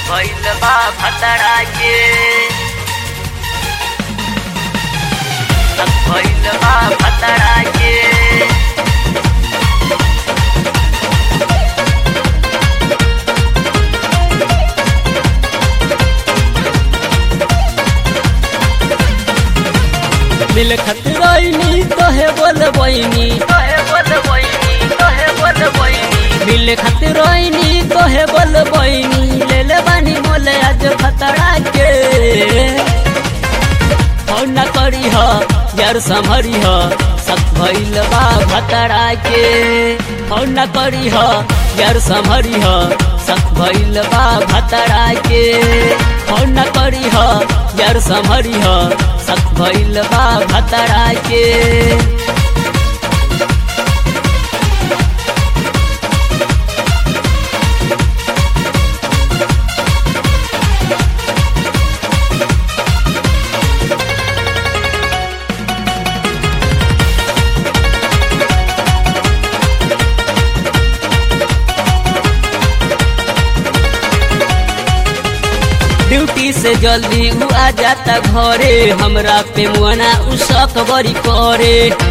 भइल बा भतरा के भइल बा भतरा के मिल खतराइनी तोहे बोलबैनी मिल खतराइनी तोहे बोलबैनी ले ले बानी मोले आज खतरा के फोन न करी ह यार संभरी ह सब भइल बा भतरा के फोन न करी ह यार संभरी ह सब भइल बा भतरा के फोन न करी ह यार संभरी ह सब भइल बा भतरा के ड्यूटी से जल्दी उ आ जाता घरे हमरा पे मुआना उ शक बड़ी करे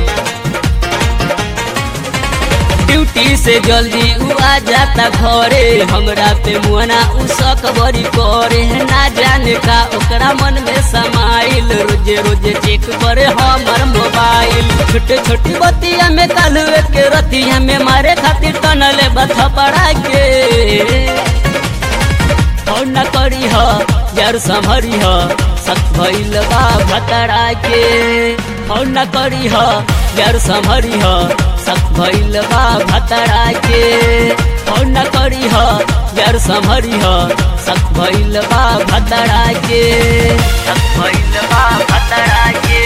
ड्यूटी से जल्दी उ आ जाता घरे हमरा पे मुआना उ शक बड़ी करे ना जाने का ओकरा मन में समाइल रोजे रोजे चेक करे हमर मोबाइल छोटे छोटी बतिया में कालुए के रतिया में मारे खातिर तनले बथा पड़ा के फोन न करी ह यार संभरी ह सब भइल बा भतरा के फोन न करी ह यार संभरी ह सब भइल बा भतरा के फोन न करी ह यार संभरी ह सब भइल बा भतरा के सब भइल बा भतरा के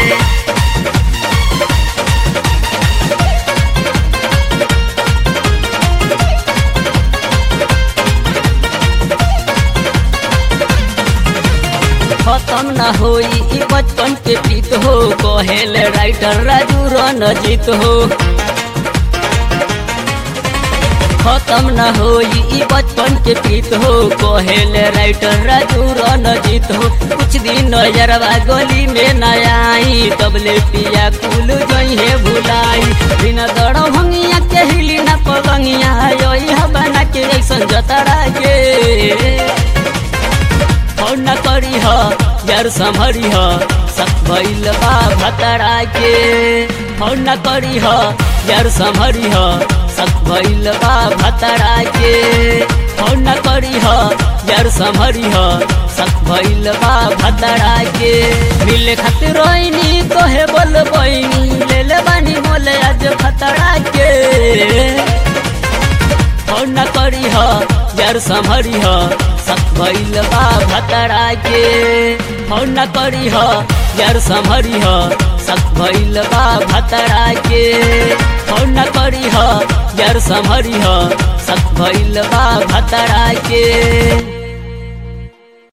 खत्म न होई ई बचपन के प्रीत हो कहेल राइटर राजू रणजीत हो खत्म न होई ई बचपन के प्रीत हो कहेल राइटर राजू रणजीत हो कुछ दिन नजरवा गली में न आई तबले पिया कुल जइहे भुलाई बिना दड़ भंगिया के हिली न पलंगिया यही बना के ऐसन जतरा के फोन न करी ह यार संभरी ह सब भइल बा भतरा के फोन न करी ह यार संभरी ह सब भइल बा भतरा के फोन न करी ह यार संभरी ह सब भइल बा भतरा के मिले खतराइनी तोहे बोलबैनी ले ले बानी मोले आज खतरा के फोन न करी ह यार संभरी ह सब भइल बा भतरा के फोन न करी ह यार संभरी ह सब भइल बा भतरा के फोन न करी ह यार संभरी ह सब भइल बा भतरा के।